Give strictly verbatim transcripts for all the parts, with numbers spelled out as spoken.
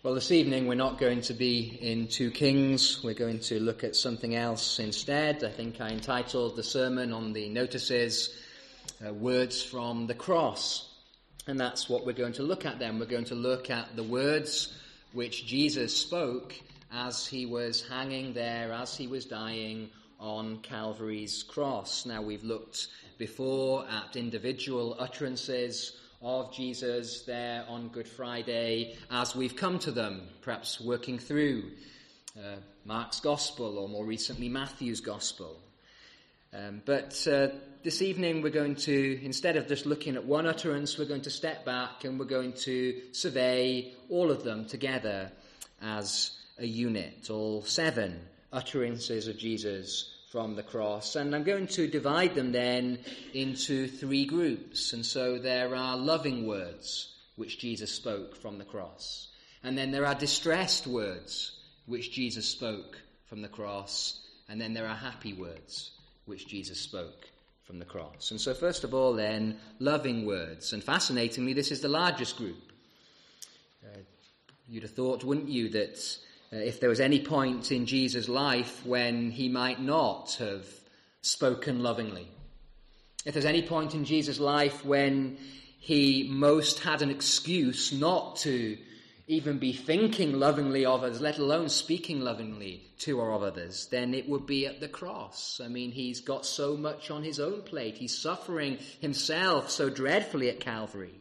Well, this evening we're not going to be in two Kings. We're going to look at something else instead. I think I entitled the sermon on the notices, uh, Words from the Cross. And that's what we're going to look at then. We're going to look at the words which Jesus spoke as he was hanging there, as he was dying on Calvary's cross. Now, we've looked before at individual utterances of Jesus there on Good Friday as we've come to them, perhaps working through uh, Mark's Gospel or more recently Matthew's Gospel. Um, but uh, this evening we're going to, instead of just looking at one utterance, we're going to step back and we're going to survey all of them together as a unit, all seven utterances of Jesus from the cross. And I'm going to divide them then into three groups. And so there are loving words which Jesus spoke from the cross. And then there are distressed words which Jesus spoke from the cross. And then there are happy words which Jesus spoke from the cross. And so first of all then, loving words. And fascinatingly, this is the largest group. Uh, you'd have thought, wouldn't you, that Uh, if there was any point in Jesus' life when he might not have spoken lovingly, if there's any point in Jesus' life when he most had an excuse not to even be thinking lovingly of others, let alone speaking lovingly to or of others, then it would be at the cross. I mean, he's got so much on his own plate. He's suffering himself so dreadfully at Calvary.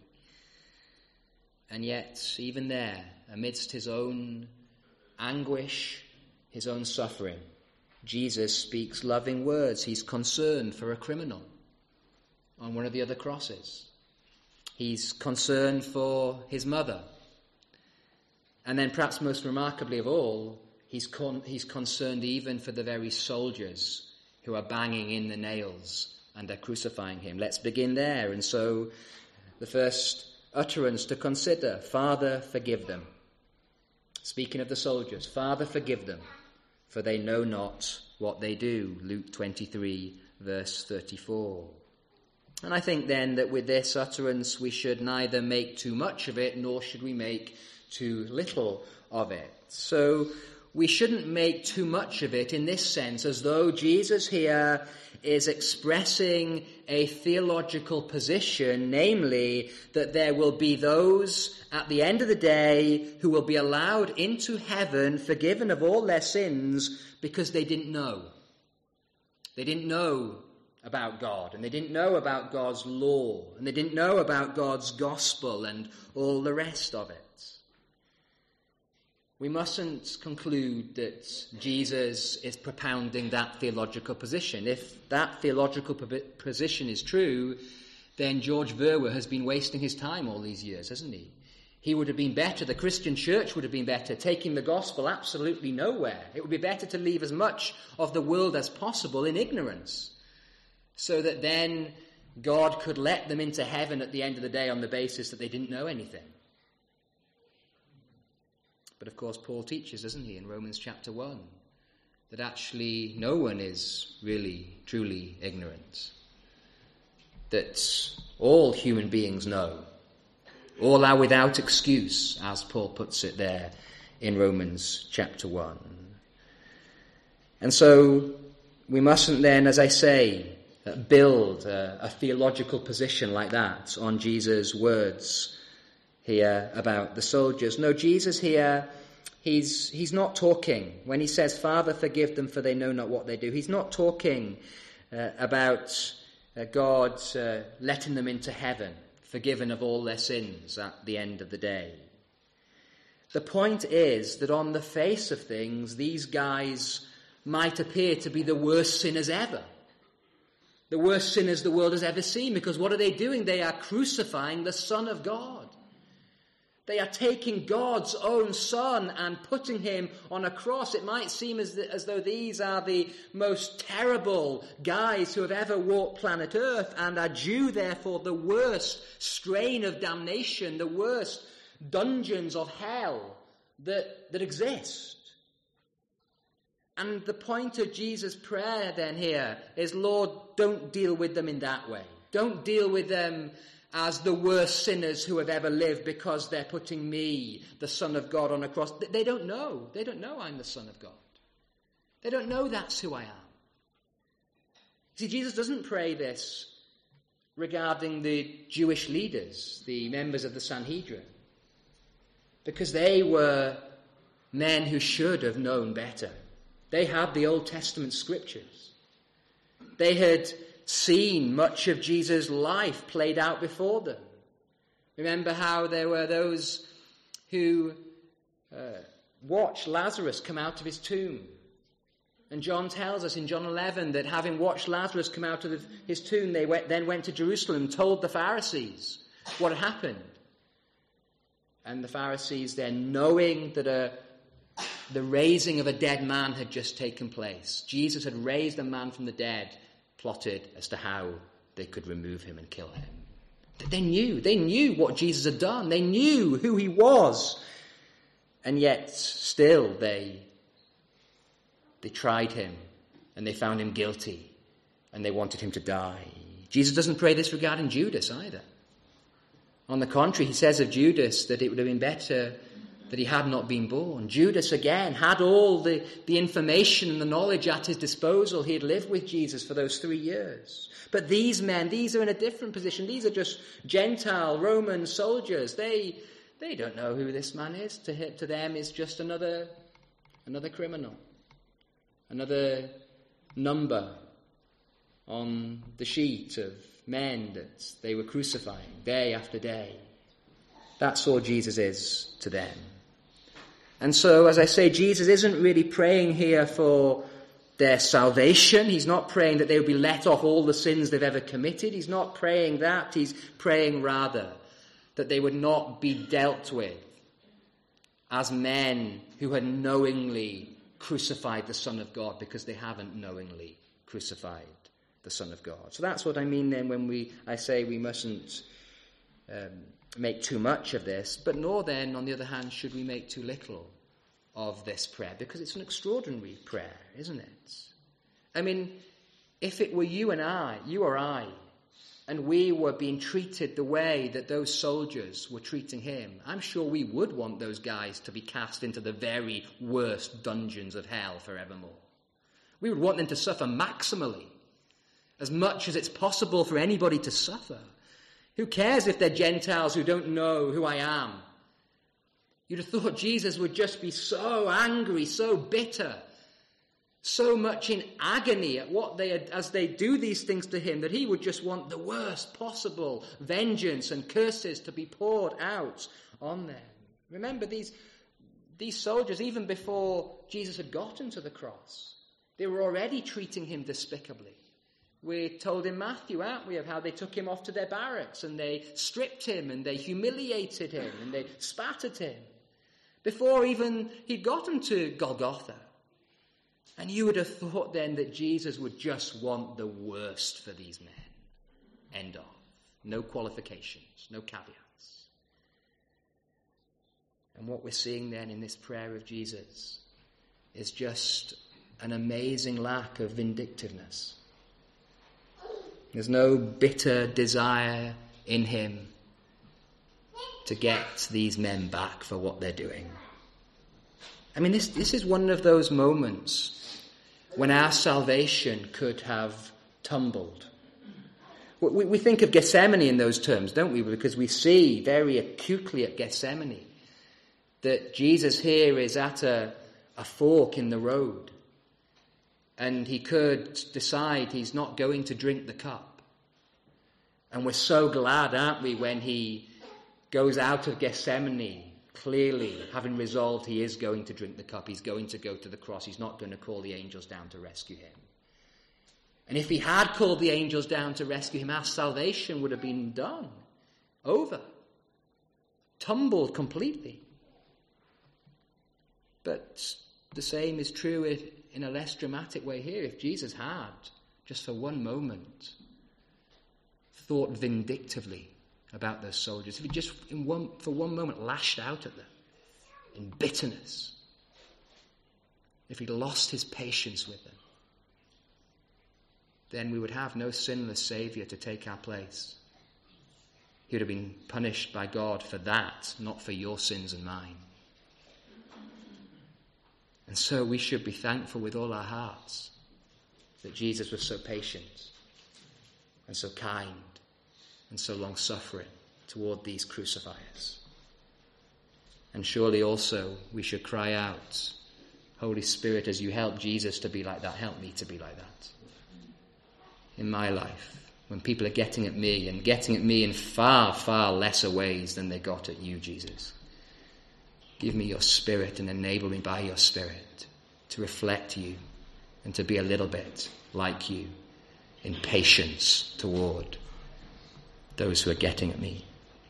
And yet, even there, amidst his own anguish, his own suffering, Jesus speaks loving words. He's concerned for a criminal on one of the other crosses. He's concerned for his mother. And then perhaps most remarkably of all, he's, con- he's concerned even for the very soldiers who are banging in the nails and are crucifying him. Let's begin there. And so the first utterance to consider, Father, forgive them. Speaking of the soldiers, Father, forgive them, for they know not what they do. Luke twenty-three, verse thirty-four. And I think then that with this utterance we should neither make too much of it, nor should we make too little of it. So we shouldn't make too much of it in this sense, as though Jesus here is expressing a theological position, namely that there will be those at the end of the day who will be allowed into heaven, forgiven of all their sins, because they didn't know. They didn't know about God, and they didn't know about God's law, and they didn't know about God's gospel and all the rest of it. We mustn't conclude that Jesus is propounding that theological position. If that theological position is true, then George Verwer has been wasting his time all these years, hasn't he? He would have been better, the Christian church would have been better, taking the gospel absolutely nowhere. It would be better to leave as much of the world as possible in ignorance, so that then God could let them into heaven at the end of the day on the basis that they didn't know anything. But of course, Paul teaches, doesn't he, in Romans chapter one, that actually no one is really, truly ignorant. That all human beings know. All are without excuse, as Paul puts it there in Romans chapter one. And so we mustn't then, as I say, build a, a theological position like that on Jesus' words here about the soldiers. No, Jesus here, he's he's not talking. When he says, Father, forgive them, for they know not what they do, he's not talking uh, about uh, God uh, letting them into heaven, forgiven of all their sins at the end of the day. The point is that on the face of things, these guys might appear to be the worst sinners ever. The worst sinners the world has ever seen, because what are they doing? They are crucifying the Son of God. They are taking God's own Son and putting him on a cross. It might seem as, the, as though these are the most terrible guys who have ever walked planet Earth and are due, therefore, the worst strain of damnation, the worst dungeons of hell that, that exist. And the point of Jesus' prayer then here is, Lord, don't deal with them in that way. Don't deal with them as the worst sinners who have ever lived because they're putting me, the Son of God, on a cross. They don't know. They don't know I'm the Son of God. They don't know that's who I am. See, Jesus doesn't pray this regarding the Jewish leaders, the members of the Sanhedrin, because they were men who should have known better. They had the Old Testament scriptures. They had seen much of Jesus' life played out before them. Remember how there were those who uh, watched Lazarus come out of his tomb. And John tells us in John eleven that having watched Lazarus come out of his tomb, they went, then went to Jerusalem and told the Pharisees what had happened. And the Pharisees then, knowing that a, the raising of a dead man had just taken place, Jesus had raised a man from the dead, plotted as to how they could remove him and kill him. They knew. They knew what Jesus had done. They knew who he was. And yet, still, they, they tried him, and they found him guilty, and they wanted him to die. Jesus doesn't pray this regarding Judas either. On the contrary, he says of Judas that it would have been better that he had not been born. Judas, again, had all the, the information and the knowledge at his disposal. He had lived with Jesus for those three years. But these men, these are in a different position. These are just Gentile Roman soldiers. They they don't know who this man is. To him, to them, is just another another criminal, another number on the sheet of men that they were crucifying day after day. That's all Jesus is to them. And so, as I say, Jesus isn't really praying here for their salvation. He's not praying that they would be let off all the sins they've ever committed. He's not praying that. He's praying rather that they would not be dealt with as men who had knowingly crucified the Son of God because they haven't knowingly crucified the Son of God. So that's what I mean then when we I say we mustn't um, make too much of this, but nor then, on the other hand, should we make too little of this prayer, because it's an extraordinary prayer, isn't it? I mean, if it were you and I, you or I, and we were being treated the way that those soldiers were treating him, I'm sure we would want those guys to be cast into the very worst dungeons of hell forevermore. We would want them to suffer maximally, as much as it's possible for anybody to suffer. Who cares if they're Gentiles who don't know who I am? You'd have thought Jesus would just be so angry, so bitter, so much in agony at what they had, as they do these things to him, that he would just want the worst possible vengeance and curses to be poured out on them. Remember, these, these soldiers, even before Jesus had gotten to the cross, they were already treating him despicably. We're told in Matthew, aren't we, of how they took him off to their barracks and they stripped him and they humiliated him and they spat at him before even he'd gotten to Golgotha. And you would have thought then that Jesus would just want the worst for these men. End of. No qualifications, no caveats. And what we're seeing then in this prayer of Jesus is just an amazing lack of vindictiveness. There's no bitter desire in him to get these men back for what they're doing. I mean, this, this is one of those moments when our salvation could have tumbled. We, we think of Gethsemane in those terms, don't we? Because we see very acutely at Gethsemane that Jesus here is at a, a fork in the road. And he could decide he's not going to drink the cup. And we're so glad, aren't we, when he goes out of Gethsemane, clearly having resolved he is going to drink the cup. He's going to go to the cross. He's not going to call the angels down to rescue him. And if he had called the angels down to rescue him, our salvation would have been done. Over. Tumbled completely. But the same is true if, in a less dramatic way here. If Jesus had, just for one moment, thought vindictively about those soldiers, if he just in one, for one moment lashed out at them in bitterness, if he'd lost his patience with them, then we would have no sinless Saviour to take our place. He would have been punished by God for that, not for your sins and mine. And so we should be thankful with all our hearts that Jesus was so patient and so kind and so long-suffering toward these crucifiers. And surely also we should cry out, Holy Spirit, as you help Jesus to be like that, help me to be like that in my life. When people are getting at me and getting at me in far, far lesser ways than they got at you, Jesus. Give me your Spirit and enable me by your Spirit to reflect you and to be a little bit like you in patience toward those who are getting at me.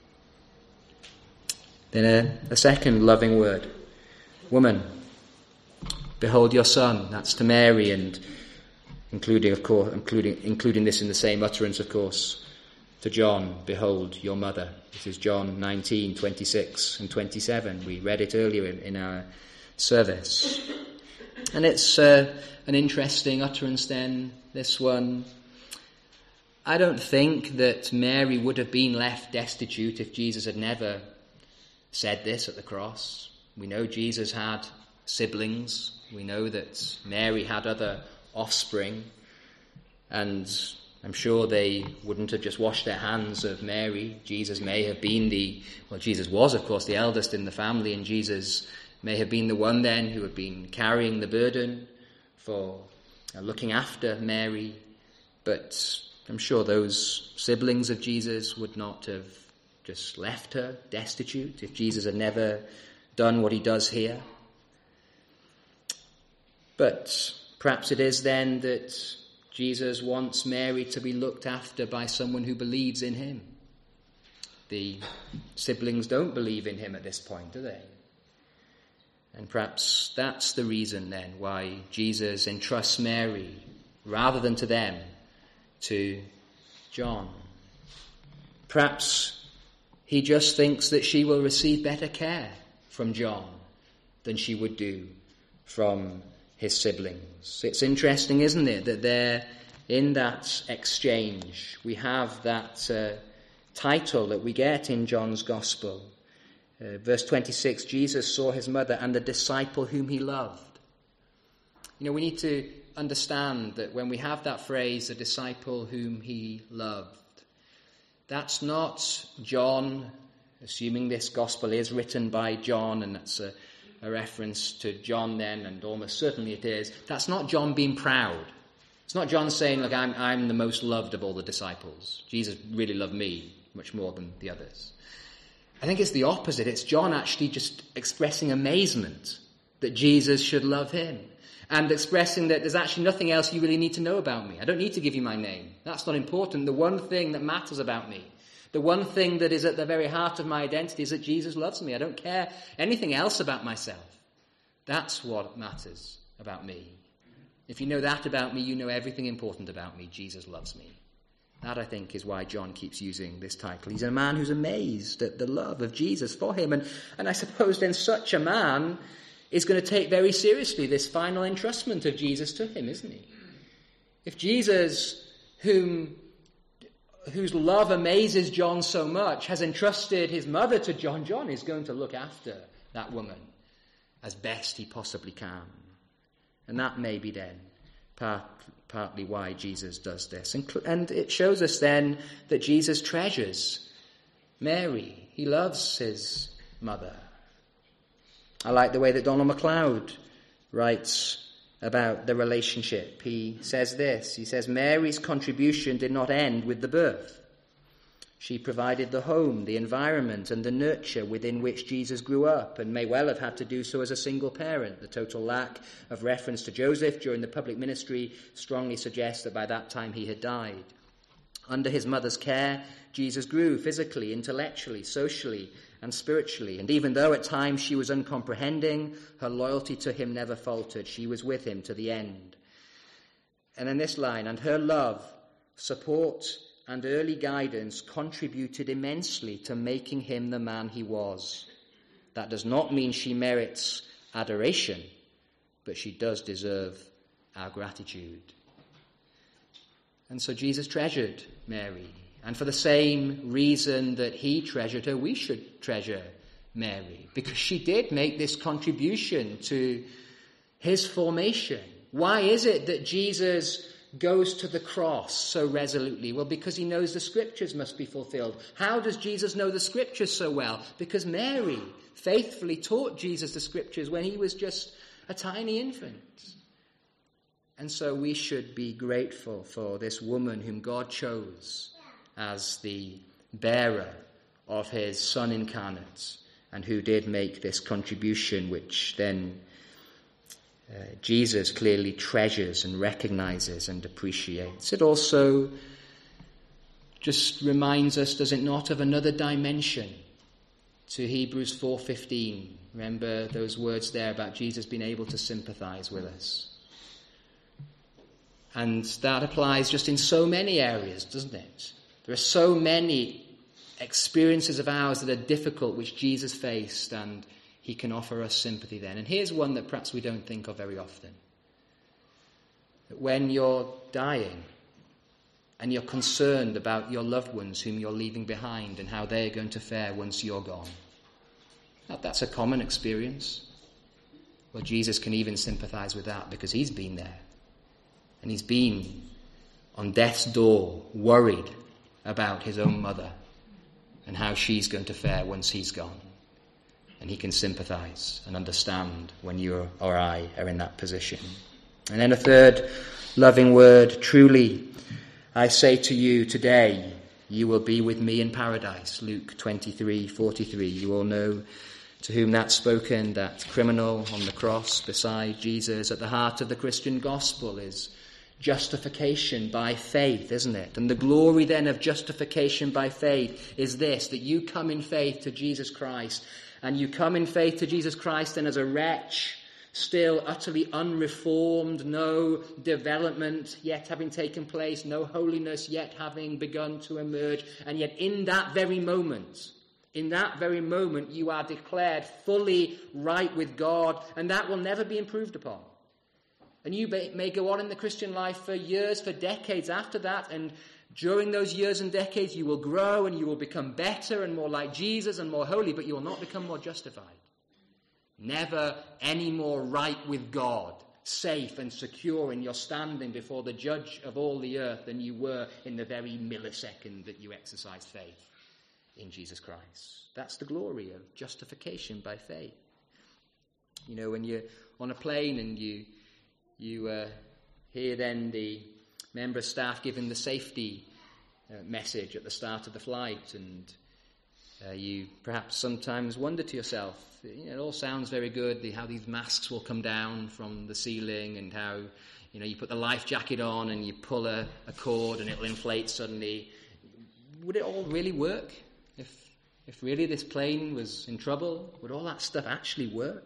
Then a, a second loving word. Woman, behold your son. That's to Mary, and including, of course, including including this in the same utterance, of course, to John. Behold your mother. This is John nineteen, twenty-six and twenty-seven. We read it earlier in, in our service. And it's uh, an interesting utterance then, this one. I don't think that Mary would have been left destitute if Jesus had never said this at the cross. We know Jesus had siblings. We know that Mary had other offspring. And I'm sure they wouldn't have just washed their hands of Mary. Jesus may have been the, well, Jesus was, of course, the eldest in the family, and Jesus may have been the one then who had been carrying the burden for looking after Mary. But I'm sure those siblings of Jesus would not have just left her destitute if Jesus had never done what he does here. But perhaps it is then that Jesus wants Mary to be looked after by someone who believes in him. The siblings don't believe in him at this point, do they? And perhaps that's the reason then why Jesus entrusts Mary, rather than to them, to John. Perhaps he just thinks that she will receive better care from John than she would do from his siblings. It's interesting, isn't it, that there, in that exchange, we have that uh, title that we get in John's Gospel. Uh, verse twenty-six, Jesus saw his mother and the disciple whom he loved. You know, we need to understand that when we have that phrase, the disciple whom he loved, that's not John, assuming this gospel is written by John, and that's a, a reference to John then, and almost certainly it is. That's not John being proud. It's not John saying, look, I'm, I'm the most loved of all the disciples. Jesus really loved me much more than the others. I think it's the opposite. It's John actually just expressing amazement that Jesus should love him, and expressing that there's actually nothing else you really need to know about me. I don't need to give you my name. That's not important. The one thing that matters about me, the one thing that is at the very heart of my identity, is that Jesus loves me. I don't care anything else about myself. That's what matters about me. If you know that about me, you know everything important about me. Jesus loves me. That, I think, is why John keeps using this title. He's a man who's amazed at the love of Jesus for him. And, and I suppose then such a man is going to take very seriously this final entrustment of Jesus to him, isn't he? If Jesus, whom, whose love amazes John so much, has entrusted his mother to John, John is going to look after that woman as best he possibly can. And that may be then part, partly why Jesus does this. And, and it shows us then that Jesus treasures Mary. He loves his mother. I like the way that Donald MacLeod writes about the relationship. He says this, he says, Mary's contribution did not end with the birth. She provided the home, the environment, and the nurture within which Jesus grew up, and may well have had to do so as a single parent. The total lack of reference to Joseph during the public ministry strongly suggests that by that time he had died. Under his mother's care, Jesus grew physically, intellectually, socially, and spiritually. And even though at times she was uncomprehending, her loyalty to him never faltered. She was with him to the end. And in this line, and her love, support, and early guidance contributed immensely to making him the man he was. That does not mean she merits adoration, but she does deserve our gratitude. And so Jesus treasured Mary, And for the same reason that he treasured her, we should treasure Mary, because she did make this contribution to his formation. Why is it that Jesus goes to the cross so resolutely? Well, because he knows the scriptures must be fulfilled. How does Jesus know the scriptures so well? Because Mary faithfully taught Jesus the scriptures when he was just a tiny infant. And so we should be grateful for this woman whom God chose as the bearer of his Son incarnate, and who did make this contribution, which then uh, Jesus clearly treasures and recognizes and appreciates. It also just reminds us, does it not, of another dimension to Hebrews four fifteen. Remember those words there about Jesus being able to sympathize with us. And that applies just in so many areas, doesn't it? There are so many experiences of ours that are difficult, which Jesus faced, and he can offer us sympathy then. And here's one that perhaps we don't think of very often. That when you're dying and you're concerned about your loved ones whom you're leaving behind and how they're going to fare once you're gone. That's a common experience. Well, Jesus can even sympathize with that because he's been there. And he's been on death's door, worried about his own mother and how she's going to fare once he's gone. And he can sympathize and understand when you or I are in that position. And then a third loving word, truly, I say to you today, you will be with me in paradise. Luke twenty-three forty-three. You all know to whom that's spoken, that criminal on the cross beside Jesus. At the heart of the Christian gospel is justification by faith, isn't it? And the glory then of justification by faith is this, that you come in faith to Jesus Christ. And you come in faith to Jesus Christ and as a wretch, still utterly unreformed, no development yet having taken place, no holiness yet having begun to emerge. And yet in that very moment, in that very moment, you are declared fully right with God, and that will never be improved upon. And you may, may go on in the Christian life for years, for decades after that, and during those years and decades you will grow and you will become better and more like Jesus and more holy, but you will not become more justified. Never any more right with God, safe and secure in your standing before the judge of all the earth than you were in the very millisecond that you exercised faith in Jesus Christ. That's the glory of justification by faith. You know, when you're on a plane and you you uh, hear then the member of staff giving the safety uh, message at the start of the flight, and uh, you perhaps sometimes wonder to yourself, you know, it all sounds very good, the, how these masks will come down from the ceiling, and how, you know, you put the life jacket on and you pull a, a cord and it'll inflate suddenly. Would it all really work? If if really this plane was in trouble, would all that stuff actually work?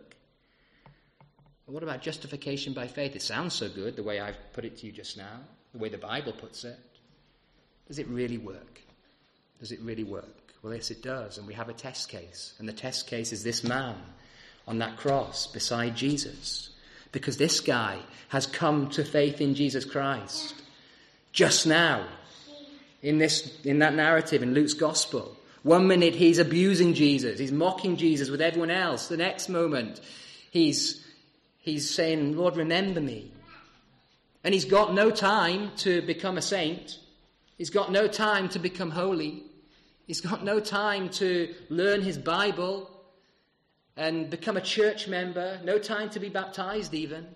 But what about justification by faith? It sounds so good, the way I've put it to you just now, the way the Bible puts it. Does it really work? Does it really work? Well, yes, it does, and we have a test case. And the test case is this man on that cross beside Jesus. Because this guy has come to faith in Jesus Christ just now, in this, in that narrative in Luke's gospel. One minute he's abusing Jesus, he's mocking Jesus with everyone else. The next moment he's he's saying, Lord, remember me. And he's got no time to become a saint. He's got no time to become holy. He's got no time to learn his Bible and become a church member. No time to be baptized even.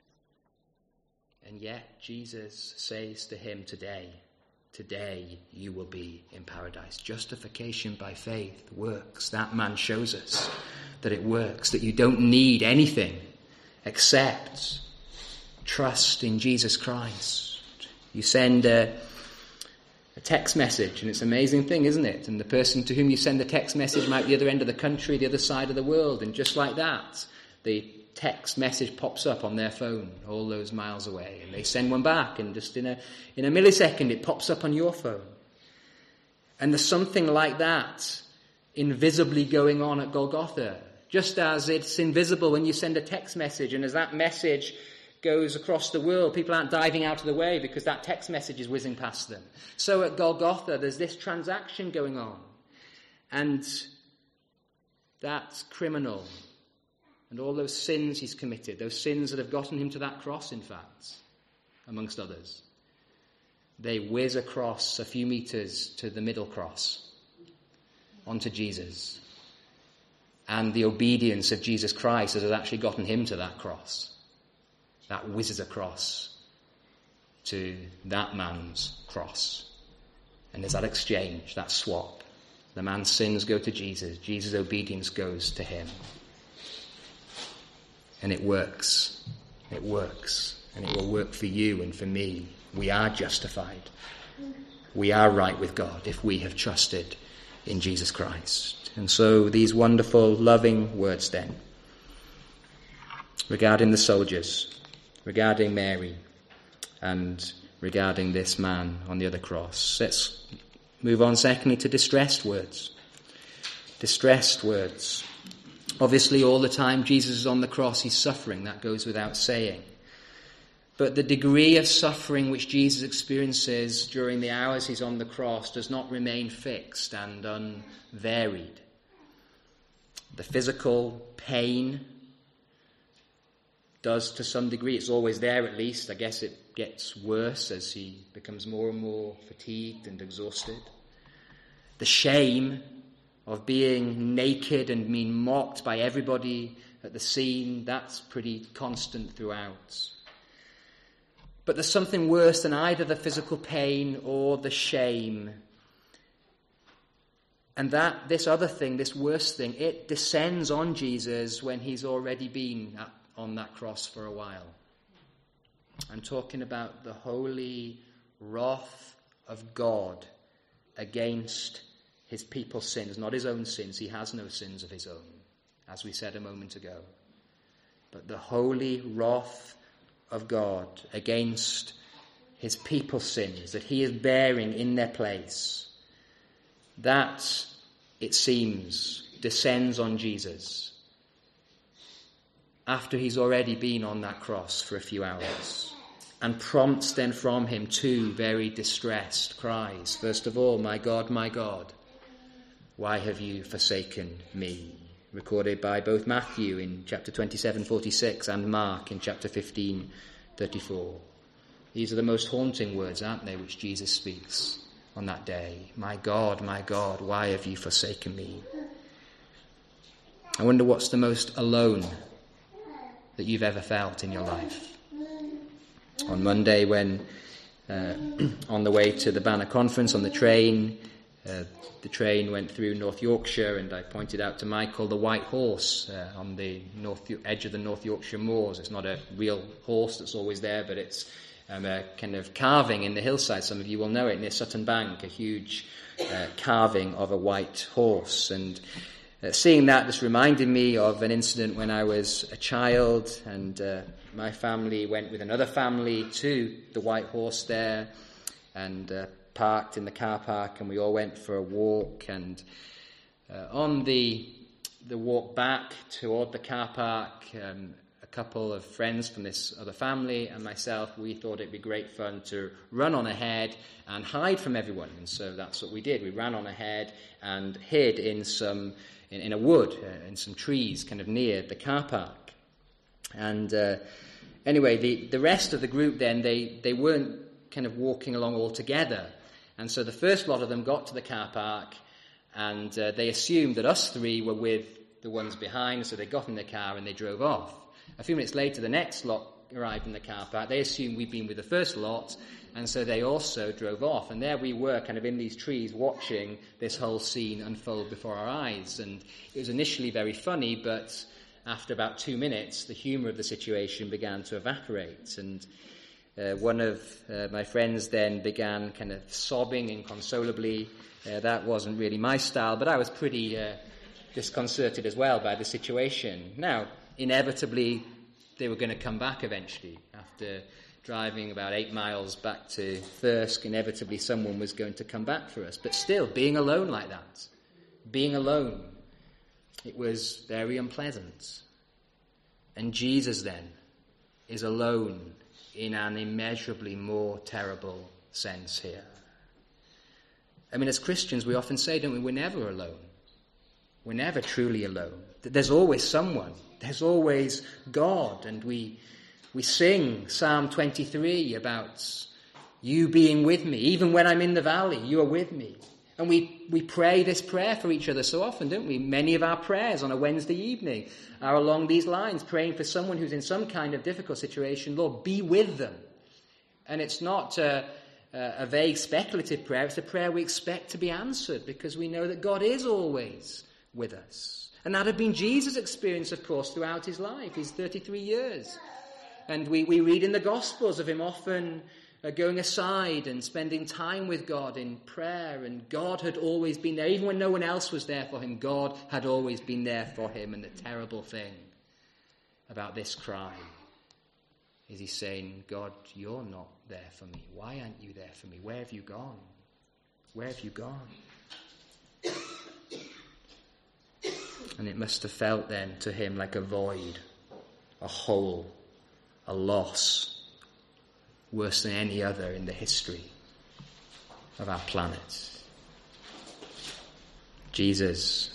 And yet Jesus says to him today, today you will be in paradise. Justification by faith works. That man shows us that it works, that you don't need anything except trust in Jesus Christ. You send a, a text message, and it's an amazing thing, isn't it? And the person to whom you send the text message might be the other end of the country, the other side of the world, and just like that, the text message pops up on their phone all those miles away, and they send one back, and just in a in a millisecond it pops up on your phone. And there's something like that invisibly going on at Golgotha, just as it's invisible when you send a text message, and as that message goes across the world. People aren't diving out of the way because that text message is whizzing past them. So at Golgotha, there's this transaction going on. And that criminal and all those sins he's committed, those sins that have gotten him to that cross, in fact, amongst others, they whiz across a few meters to the middle cross, onto Jesus. And the obedience of Jesus Christ has actually gotten him to that cross. That whizzes across to that man's cross. And there's that exchange, that swap. The man's sins go to Jesus. Jesus' obedience goes to him. And it works. It works. And it will work for you and for me. We are justified. We are right with God if we have trusted in Jesus Christ. And so these wonderful, loving words then, regarding the soldiers, regarding Mary, and regarding this man on the other cross. Let's move on secondly to distressed words. Distressed words. Obviously all the time Jesus is on the cross, he's suffering. That goes without saying. But the degree of suffering which Jesus experiences during the hours he's on the cross does not remain fixed and unvaried. The physical pain does to some degree. It's always there at least. I guess it gets worse as he becomes more and more fatigued and exhausted. The shame of being naked and being mocked by everybody at the scene, that's pretty constant throughout. But there's something worse than either the physical pain or the shame. And that, this other thing, this worst thing, it descends on Jesus when he's already been at, on that cross for a while. I'm talking about the holy wrath of God against his people's sins, not his own sins. He has no sins of his own, as we said a moment ago. But the holy wrath of God against his people's sins that he is bearing in their place, that, it seems, descends on Jesus after he's already been on that cross for a few hours, and prompts then from him two very distressed cries. First of all, "My God, my God, why have you forsaken me?" Recorded by both Matthew in chapter twenty-seven forty-six and Mark in chapter fifteen thirty-four. These are the most haunting words, aren't they, which Jesus speaks on that day. "My God, my God, why have you forsaken me?" I wonder what's the most alone that you've ever felt in your life. On Monday, when uh, on the way to the Banner Conference on the train, uh, the train went through North Yorkshire, and I pointed out to Michael the white horse uh, on the north edge of the North Yorkshire moors. It's not a real horse that's always there, but it's um, a kind of carving in the hillside. Some of you will know it, near Sutton Bank, a huge uh, carving of a white horse. And uh, seeing that just reminded me of an incident when I was a child, and uh, my family went with another family to the white horse there, and uh, parked in the car park, and we all went for a walk. And uh, on the the walk back toward the car park, um, a couple of friends from this other family and myself, we thought it'd be great fun to run on ahead and hide from everyone. And so that's what we did. We ran on ahead and hid in some in, in a wood, uh, in some trees, kind of near the car park. And uh, anyway, the the rest of the group then they they weren't kind of walking along all together. And so the first lot of them got to the car park, and uh, they assumed that us three were with the ones behind, so they got in the car and they drove off. A few minutes later, the next lot arrived in the car park. They assumed we'd been with the first lot, and so they also drove off. And there we were, kind of in these trees, watching this whole scene unfold before our eyes. And it was initially very funny, but after about two minutes, the humour of the situation began to evaporate. And Uh, one of uh, my friends then began kind of sobbing inconsolably. Uh, that wasn't really my style, but I was pretty uh, disconcerted as well by the situation. Now, inevitably, they were going to come back eventually. After driving about eight miles back to Thirsk, inevitably someone was going to come back for us. But still, being alone like that, being alone, it was very unpleasant. And Jesus then, is alone in an immeasurably more terrible sense here. I mean, as Christians, we often say, don't we, we're never alone. We're never truly alone. There's always someone. There's always God. And we we sing Psalm twenty-three about you being with me. Even when I'm in the valley, you are with me. And we, we pray this prayer for each other so often, don't we? Many of our prayers on a Wednesday evening are along these lines, praying for someone who's in some kind of difficult situation. Lord, be with them. And it's not a, a vague speculative prayer. It's a prayer we expect to be answered because we know that God is always with us. And that had been Jesus' experience, of course, throughout his life, his thirty-three years. And we, we read in the Gospels of him often uh, going aside and spending time with God in prayer. And God had always been there. Even when no one else was there for him, God had always been there for him. And the terrible thing about this cry is he's saying, God, you're not there for me. Why aren't you there for me? Where have you gone? Where have you gone? And it must have felt then to him like a void, a hole, a loss, worse than any other in the history of our planet. Jesus,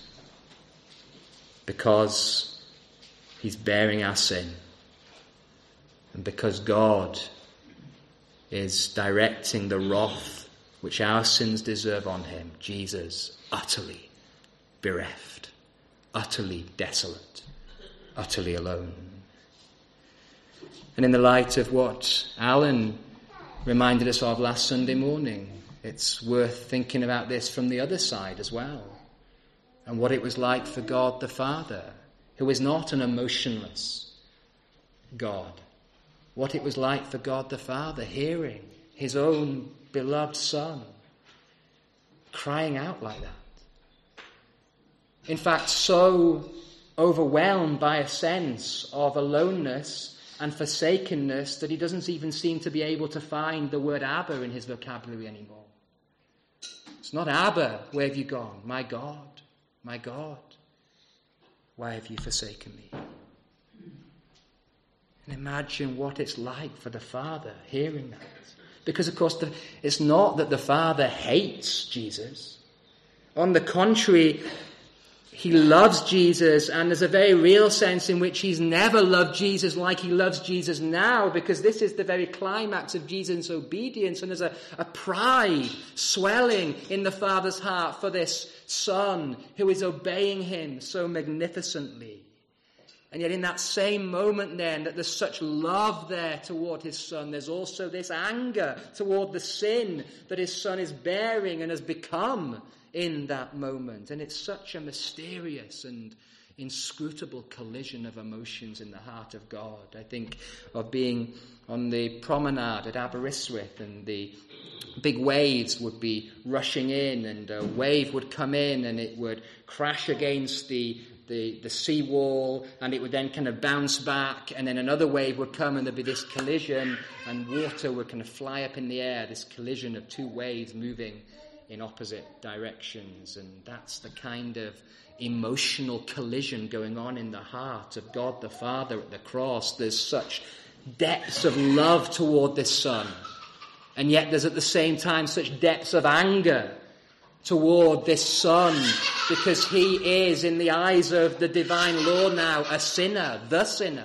because he's bearing our sin, and because God is directing the wrath which our sins deserve on him, Jesus, utterly bereft, utterly desolate, utterly alone. And in the light of what Alan reminded us of last Sunday morning, it's worth thinking about this from the other side as well, and what it was like for God the Father, who is not an emotionless God, what it was like for God the Father hearing his own beloved Son crying out like that. In fact, so overwhelmed by a sense of aloneness and forsakenness that he doesn't even seem to be able to find the word Abba in his vocabulary anymore. It's not Abba, where have you gone? My God, my God, why have you forsaken me? And imagine what it's like for the Father hearing that. Because, of course, the, it's not that the Father hates Jesus. On the contrary, he loves Jesus, and there's a very real sense in which he's never loved Jesus like he loves Jesus now, because this is the very climax of Jesus' obedience, and there's a, a pride swelling in the Father's heart for this Son who is obeying him so magnificently. And yet in that same moment then that there's such love there toward his Son, there's also this anger toward the sin that his Son is bearing and has become in that moment. And it's such a mysterious and inscrutable collision of emotions in the heart of God. I think of being on the promenade at Aberystwyth, and the big waves would be rushing in, and a wave would come in and it would crash against the the, the seawall, and it would then kind of bounce back, and then another wave would come and there'd be this collision, and water would kind of fly up in the air, this collision of two waves moving in opposite directions. And that's the kind of emotional collision going on in the heart of God the Father at the cross. There's such depths of love toward this Son, and yet there's at the same time such depths of anger toward this Son, because he is, in the eyes of the divine law now, a sinner, the sinner.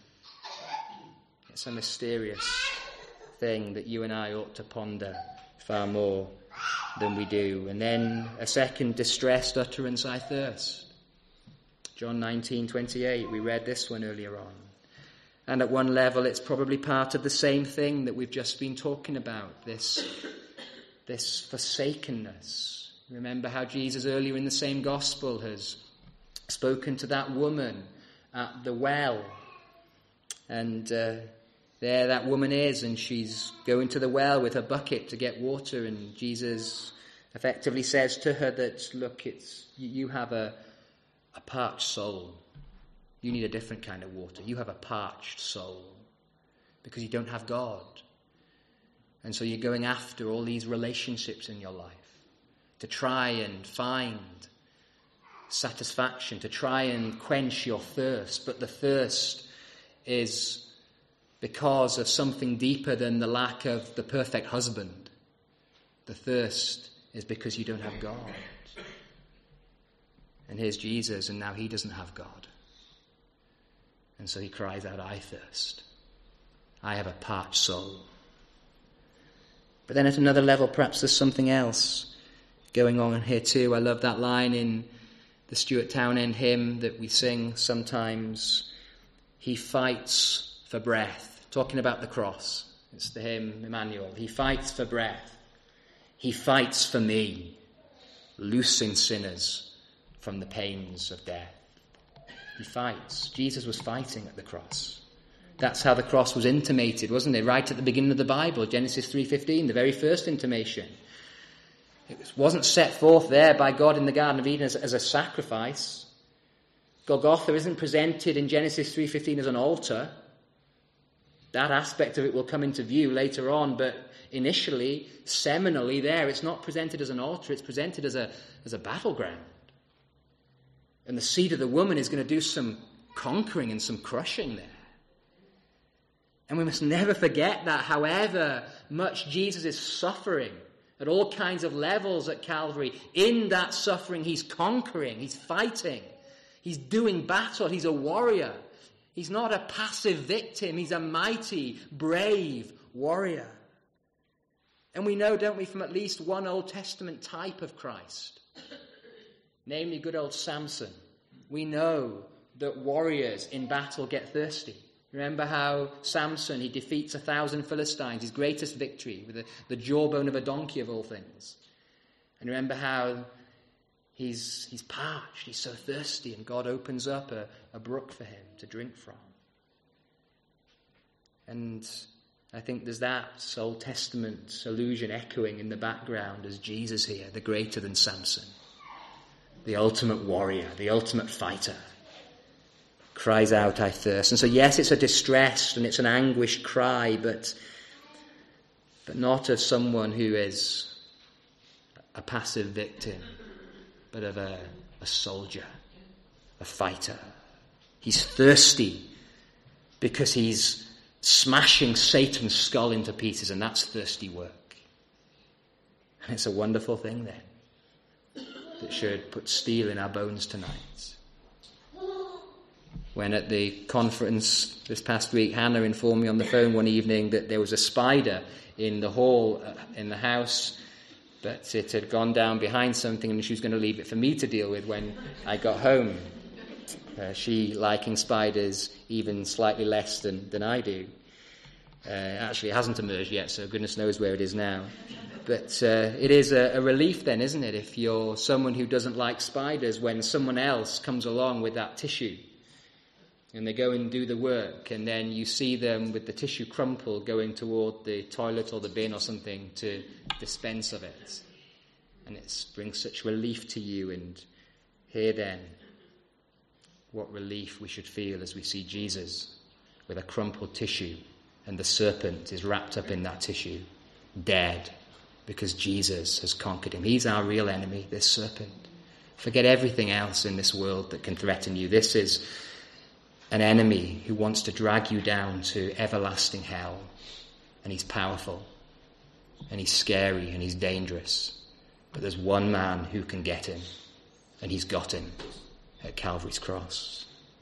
It's a mysterious thing that you and I ought to ponder far more than we do. And then a second distressed utterance, I thirst. John nineteen twenty-eight, we read this one earlier on. And at one level, it's probably part of the same thing that we've just been talking about, this, this forsakenness. Remember how Jesus earlier in the same gospel has spoken to that woman at the well. And uh, there that woman is, and she's going to the well with her bucket to get water, and Jesus effectively says to her that, look, it's you have a, a parched soul. You need a different kind of water. You have a parched soul because you don't have God. And so you're going after all these relationships in your life to try and find satisfaction, to try and quench your thirst. But the thirst is because of something deeper than the lack of the perfect husband. The thirst is because you don't have God. And here's Jesus, and now he doesn't have God. And so he cries out, I thirst. I have a parched soul. But then at another level, perhaps there's something else going on here too. I love that line in the Stuart Townend hymn that we sing sometimes. He fights for breath. Talking about the cross. It's the hymn, Emmanuel. He fights for breath. He fights for me, loosing sinners from the pains of death. He fights. Jesus was fighting at the cross. That's how the cross was intimated, wasn't it? Right at the beginning of the Bible, Genesis three fifteen, the very first intimation. It wasn't set forth there by God in the Garden of Eden as, as a sacrifice. Golgotha isn't presented in Genesis three fifteen as an altar. That aspect of it will come into view later on, but initially, seminally there, it's not presented as an altar, it's presented as a, as a battleground. And the seed of the woman is going to do some conquering and some crushing there. And we must never forget that, however much Jesus is suffering at all kinds of levels at Calvary, in that suffering he's conquering, he's fighting, he's doing battle, he's a warrior. He's not a passive victim, he's a mighty, brave warrior. And we know, don't we, from at least one Old Testament type of Christ, namely good old Samson. We know that warriors in battle get thirsty. Remember how Samson, he defeats a thousand Philistines, his greatest victory, with the, the jawbone of a donkey of all things. And remember how he's, he's parched, he's so thirsty, and God opens up a, a brook for him to drink from. And I think there's that Old Testament allusion echoing in the background as Jesus here, the greater than Samson, the ultimate warrior, the ultimate fighter, cries out, I thirst. And so yes, it's a distressed and it's an anguished cry, but, but not of someone who is a passive victim, but of a, a soldier, a fighter. He's thirsty because he's smashing Satan's skull into pieces, and that's thirsty work. And it's a wonderful thing then, that should put steel in our bones tonight. When at the conference this past week, Hannah informed me on the phone one evening that there was a spider in the hall uh, in the house, but it had gone down behind something and she was going to leave it for me to deal with when I got home. Uh, she liking spiders even slightly less than, than I do. Uh, actually, it hasn't emerged yet, so goodness knows where it is now. But uh, it is a, a relief then, isn't it, if you're someone who doesn't like spiders, when someone else comes along with that tissue and they go and do the work, and then you see them with the tissue crumpled going toward the toilet or the bin or something to dispense of it. And it brings such relief to you. And here then, what relief we should feel as we see Jesus with a crumpled tissue, and the serpent is wrapped up in that tissue, dead, because Jesus has conquered him. He's our real enemy, this serpent. Forget everything else in this world that can threaten you. This is an enemy who wants to drag you down to everlasting hell. And he's powerful, and he's scary, and he's dangerous. But there's one man who can get him, and he's got him at Calvary's cross.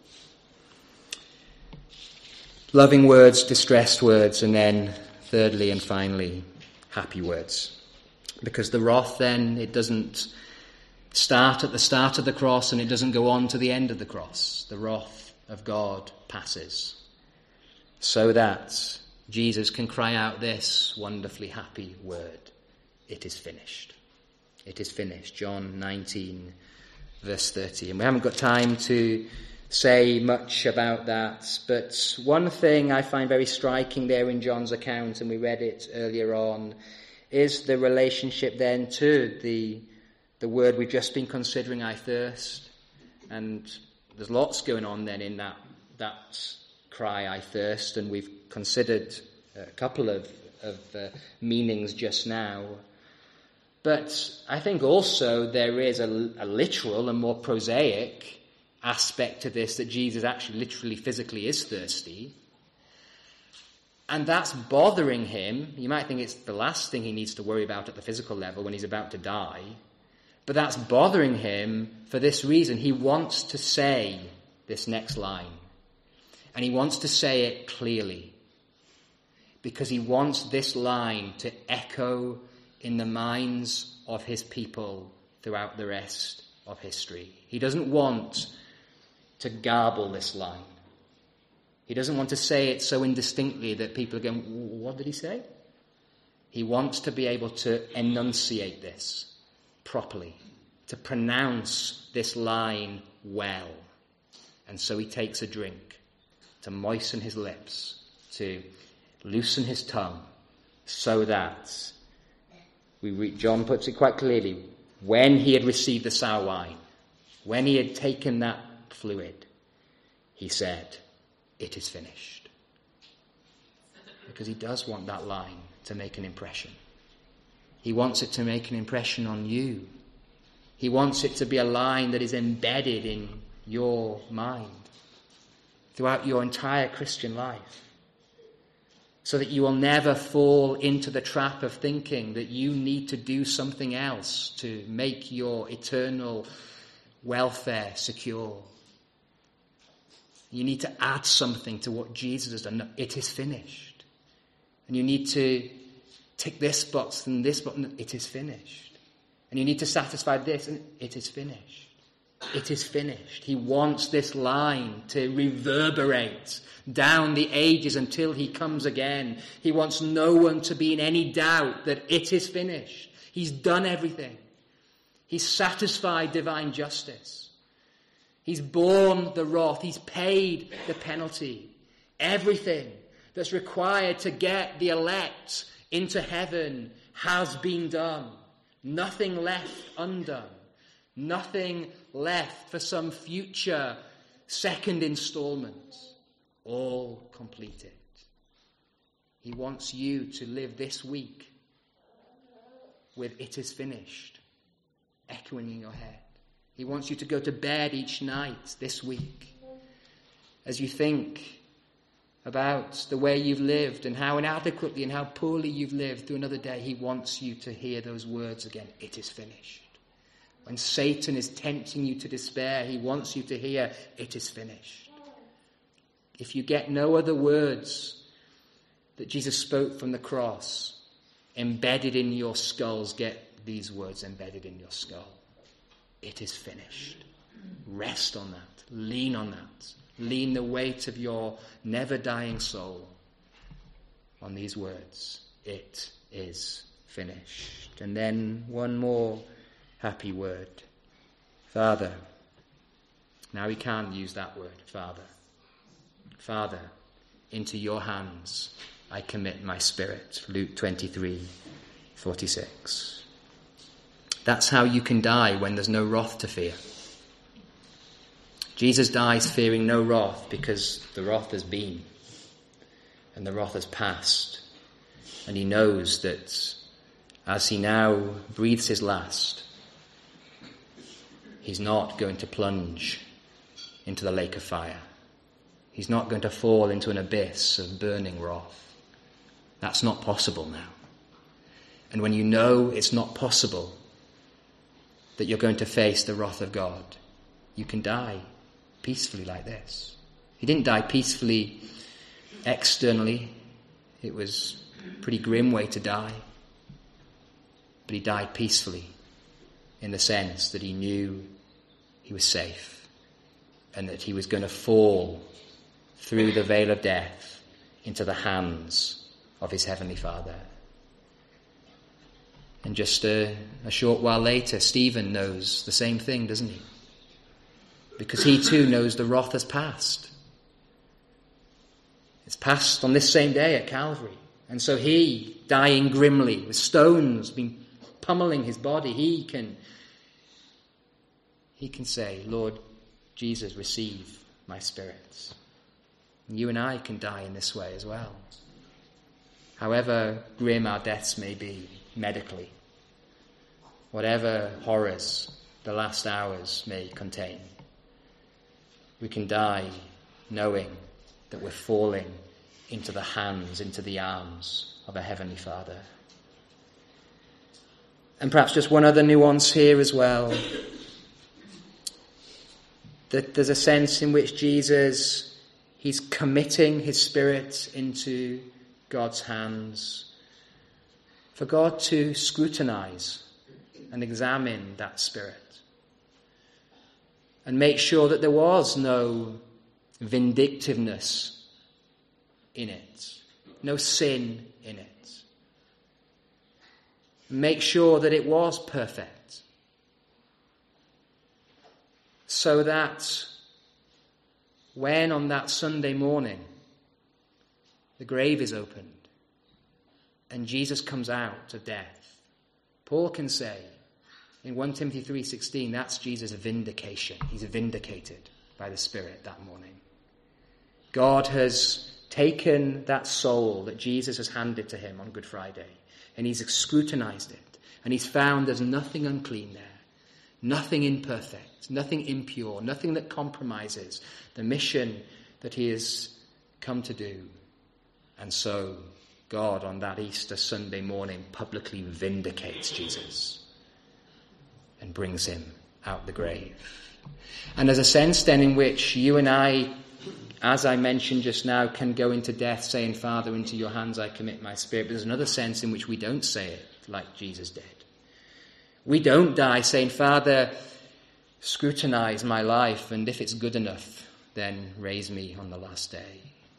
Loving words, distressed words, and then thirdly and finally, happy words. Because the wrath then, it doesn't start at the start of the cross and it doesn't go on to the end of the cross. The wrath of God passes, so that Jesus can cry out this wonderfully happy word: it is finished. It is finished. John nineteen, verse thirty. And we haven't got time to say much about that, but one thing I find very striking there in John's account, and we read it earlier on, is the relationship then to the the word we've just been considering, I thirst. And there's lots going on then in that that cry, I thirst, and we've considered a couple of, of uh, meanings just now. But I think also there is a, a literal and more prosaic aspect to this, that Jesus actually literally physically is thirsty. And that's bothering him. You might think it's the last thing he needs to worry about at the physical level when he's about to die. But that's bothering him for this reason. He wants to say this next line. And he wants to say it clearly. Because he wants this line to echo in the minds of his people throughout the rest of history. He doesn't want to garble this line. He doesn't want to say it so indistinctly that people are going, what did he say? He wants to be able to enunciate this properly, to pronounce this line well. And so he takes a drink to moisten his lips, to loosen his tongue, so that, we read, John puts it quite clearly, when he had received the sour wine, when he had taken that fluid, he said, it is finished. Because he does want that line to make an impression. He wants it to make an impression on you. He wants it to be a line that is embedded in your mind throughout your entire Christian life, so that you will never fall into the trap of thinking that you need to do something else to make your eternal welfare secure. You need to add something to what Jesus has done. No, it is finished. And you need to tick this box and this box. No, it is finished. And you need to satisfy this, and it is finished. It is finished. He wants this line to reverberate down the ages until he comes again. He wants no one to be in any doubt that it is finished. He's done everything. He's satisfied divine justice. He's borne the wrath. He's paid the penalty. Everything that's required to get the elect into heaven has been done. Nothing left undone. Nothing left for some future second installment. All completed. He wants you to live this week with it is finished echoing in your head. He wants you to go to bed each night this week as you think about the way you've lived and how inadequately and how poorly you've lived through another day. He wants you to hear those words again. It is finished. When Satan is tempting you to despair, he wants you to hear, it is finished. If you get no other words that Jesus spoke from the cross embedded in your skulls, get these words embedded in your skull. It is finished. Rest on that. Lean on that. Lean the weight of your never-dying soul on these words. It is finished. And then one more happy word. Father. Now we can't use that word, Father. Father, into your hands I commit my spirit. Luke twenty-three forty-six. That's how you can die when there's no wrath to fear. Jesus dies fearing no wrath because the wrath has been and the wrath has passed. And he knows that as he now breathes his last, he's not going to plunge into the lake of fire. He's not going to fall into an abyss of burning wrath. That's not possible now. And when you know it's not possible that you're going to face the wrath of God, you can die peacefully like this. He didn't die peacefully externally. It was a pretty grim way to die. But he died peacefully in the sense that he knew he was safe and that he was going to fall through the veil of death into the hands of his heavenly Father. And just a, a short while later, Stephen knows the same thing, doesn't he? Because he too knows the wrath has passed. It's passed on this same day at Calvary. And so he, dying grimly, with stones being pummeling his body, he can, he can say, Lord Jesus, receive my spirit. And you and I can die in this way as well. However grim our deaths may be medically, whatever horrors the last hours may contain, we can die knowing that we're falling into the hands, into the arms of a Heavenly Father. And perhaps just one other nuance here as well. That there's a sense in which Jesus, he's committing his Spirit into God's hands for God to scrutinize and examine that Spirit and make sure that there was no vindictiveness in it, no sin in it. Make sure that it was perfect, so that when on that Sunday morning the grave is opened and Jesus comes out of death, Paul can say in First Timothy three sixteen, that's Jesus' vindication. He's vindicated by the Spirit that morning. God has taken that soul that Jesus has handed to him on Good Friday, and he's scrutinized it, and he's found there's nothing unclean there, nothing imperfect, nothing impure, nothing that compromises the mission that he has come to do. And so God on that Easter Sunday morning publicly vindicates Jesus and brings him out the grave. And there's a sense then in which you and I, as I mentioned just now, can go into death saying, Father, into your hands I commit my spirit. But there's another sense in which we don't say it like Jesus did. We don't die saying, Father, scrutinize my life, and if it's good enough, then raise me on the last day.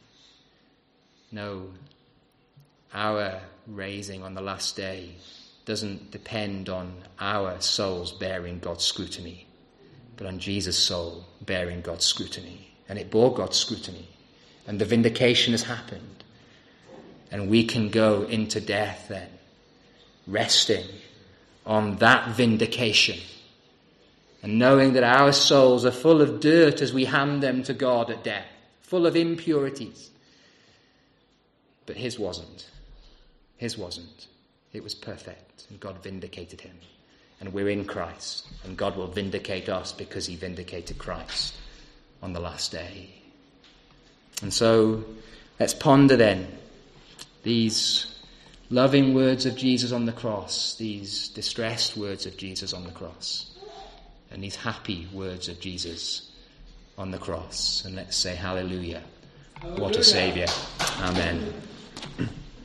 No, our raising on the last day doesn't depend on our souls bearing God's scrutiny, but on Jesus' soul bearing God's scrutiny. And it bore God's scrutiny. And the vindication has happened. And we can go into death then, resting on that vindication. And knowing that our souls are full of dirt as we hand them to God at death. Full of impurities. But his wasn't. His wasn't. It was perfect. And God vindicated him. And we're in Christ. And God will vindicate us because he vindicated Christ on the last day. And so let's ponder then these loving words of Jesus on the cross, these distressed words of Jesus on the cross, and these happy words of Jesus on the cross. And let's say hallelujah. Hallelujah. What a Saviour. Amen.